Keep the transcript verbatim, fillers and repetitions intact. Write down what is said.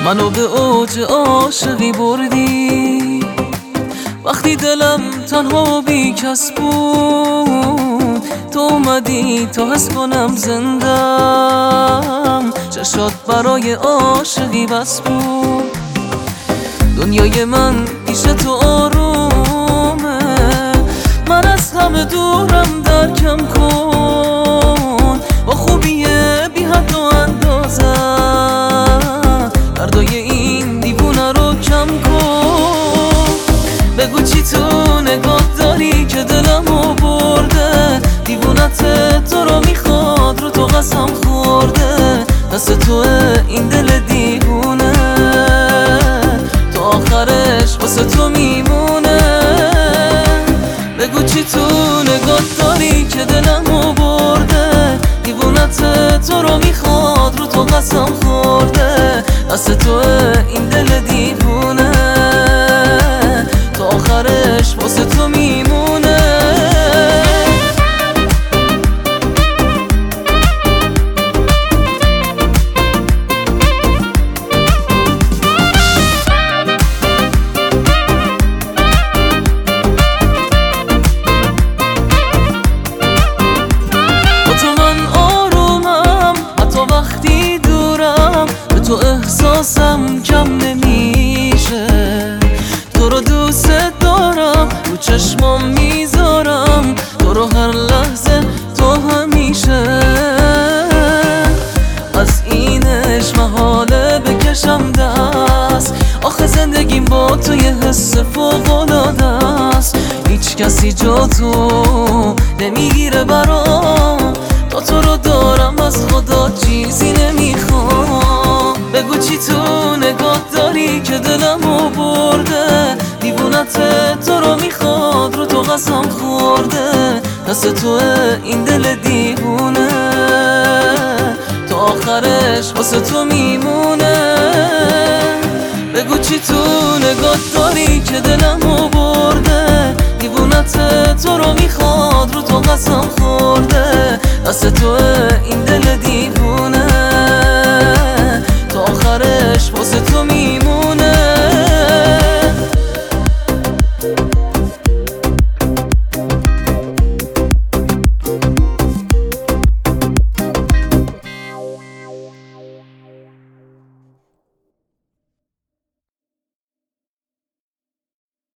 منو به اوج عاشقی بردی، وقتی دلم تنها و بی کس بود تو اومدی تا حس کنم زندم. چشات برای عاشقی بس بود، دنیای من پیش تو آرومه، من از همه دورم درکم کن، با خوبی بی حد و اندازه دردای این دیوونه رو کم کن. بگو چی تو نگاه داری که دلمو برده، دیوونت تو رو میخواد رو تو قسم خورده، دست توه این دل دیوونه تا آخرش واسه تو میمونه. بگو چی تو نگاه داری که دلمو برده، دیوونت تو رو میخواد رو تو قسم خورده، دست توه این دل دیوونه تا آخرش واسه تو میمونه. تو احساسم کم نمیشه، تو رو دوست دارم رو چشمام میذارم، تو رو هر لحظه تو همیشه. از اینش محاله بکشم دست، آخه زندگیم با تو یه حس فوق‌العاده است، هیچ کسی جا تو نمیگیره برام، تا تو رو دارم از خدا چیزی نمیخوام. بگو چی تو نگاه داری که دلمو برده، دیوونت تو رو میخواد رو تو قسم خورده، دست توه این دل دیوونه تا آخرش واسه تو میمونه. بگو چی تو نگاه داری که دلمو برده، دیوونت تو رو میخواد رو تو قسم خورده، دست توه